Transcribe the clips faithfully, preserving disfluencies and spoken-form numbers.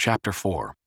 Chapter four.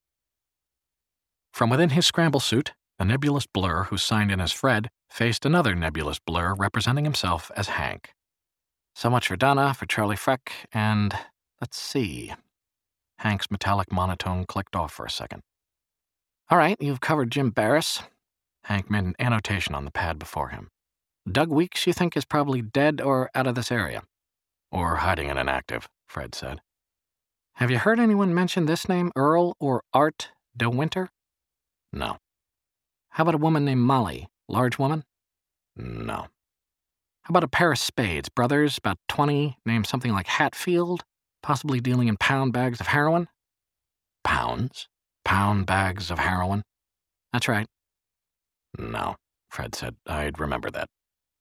From within his scramble suit, the nebulous blur who signed in as Fred faced another nebulous blur representing himself as Hank. So much for Donna, for Charlie Freck, and let's see. Hank's metallic monotone clicked off for a second. All right, you've covered Jim Barris. Hank made an annotation on the pad before him. Doug Weeks, you think, is probably dead or out of this area. Or hiding in inactive, Fred said. Have you heard anyone mention this name, Earl or Art De Winter? No. How about a woman named Molly? Large woman? No. How about a pair of Spades, brothers, about twenty, named something like Hatfield, possibly dealing in pound bags of heroin? Pounds? Pound bags of heroin? That's right. No, Fred said. I'd remember that.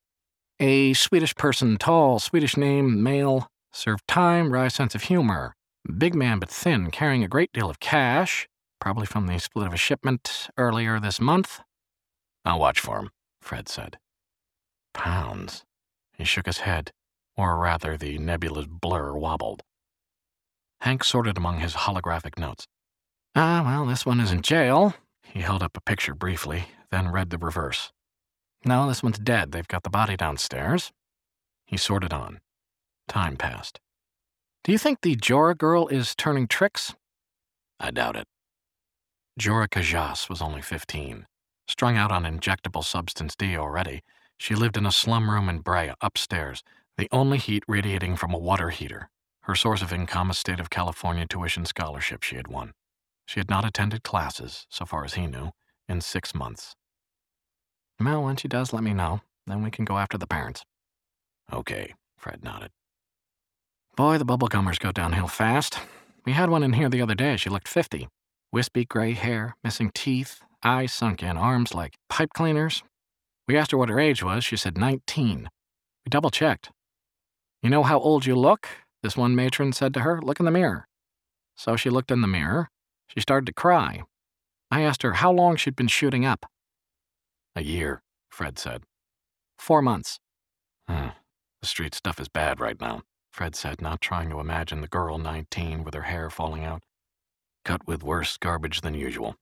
A Swedish person, tall, Swedish name, male, served time, wry sense of humor. Big man but thin, carrying a great deal of cash, probably from the split of a shipment earlier this month. I'll watch for him, Fred said. Pounds. He shook his head, or rather the nebulous blur wobbled. Hank sorted among his holographic notes. Ah, well, this one is in jail. He held up a picture briefly, then read the reverse. No, this one's dead. They've got the body downstairs. He sorted on. Time passed. Do you think the Jorah girl is turning tricks? I doubt it. Jorah Kajas was only fifteen. Strung out on injectable substance D already, she lived in a slum room in Brea, upstairs, the only heat radiating from a water heater. Her source of income, a state of California tuition scholarship she had won. She had not attended classes, so far as he knew, in six months. Well, when she does, let me know. Then we can go after the parents. Okay, Fred nodded. Boy, the bubblegummers go downhill fast. We had one in here the other day. She looked fifty. Wispy gray hair, missing teeth, eyes sunk in, arms like pipe cleaners. We asked her what her age was. She said nineteen. We double-checked. You know how old you look? This one matron said to her. Look in the mirror. So she looked in the mirror. She started to cry. I asked her how long she'd been shooting up. A year, Fred said. Four months. Hmm. The street stuff is bad right now, Fred said, not trying to imagine the girl nineteen with her hair falling out. Cut with worse garbage than usual.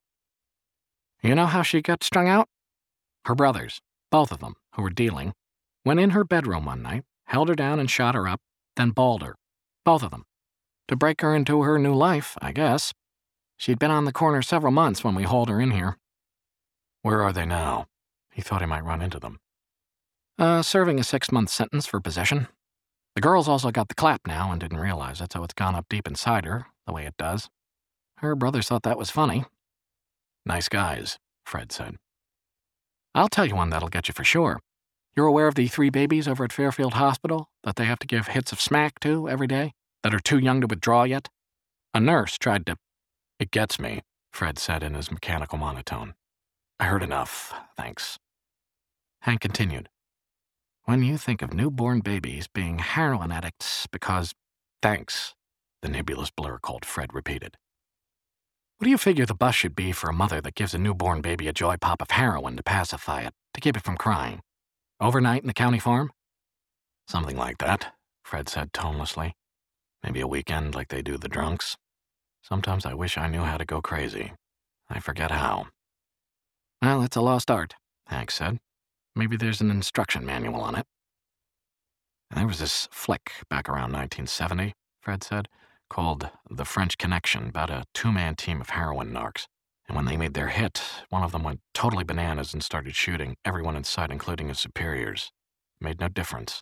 You know how she got strung out? Her brothers, both of them, who were dealing, went in her bedroom one night, held her down and shot her up, then balled her. Both of them. To break her into her new life, I guess. She'd been on the corner several months when we hauled her in here. Where are they now? He thought he might run into them. Uh, serving a six-month sentence for possession. The girl's also got the clap now and didn't realize it, so it's gone up deep inside her, the way it does. Her brothers thought that was funny. Nice guys, Fred said. I'll tell you one that'll get you for sure. You're aware of the three babies over at Fairfield Hospital that they have to give hits of smack to every day, that are too young to withdraw yet? A nurse tried to... It gets me, Fred said in his mechanical monotone. I heard enough, thanks. Hank continued. When you think of newborn babies being heroin addicts because... Thanks, the nebulous blur called Fred repeated. What do you figure the bus should be for a mother that gives a newborn baby a joy pop of heroin to pacify it, to keep it from crying? Overnight in the county farm? Something like that, Fred said tonelessly. Maybe a weekend like they do the drunks. Sometimes I wish I knew how to go crazy. I forget how. Well, it's a lost art, Hank said. Maybe there's an instruction manual on it. There was this flick back around nineteen seventy, Fred said, called The French Connection, about a two-man team of heroin narcs. And when they made their hit, one of them went totally bananas and started shooting everyone in sight, including his superiors. Made no difference.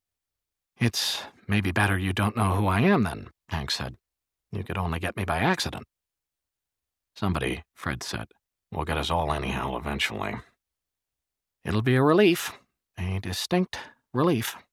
It's maybe better you don't know who I am then, Hank said. You could only get me by accident. Somebody, Fred said, will get us all anyhow eventually. It'll be a relief, a distinct relief.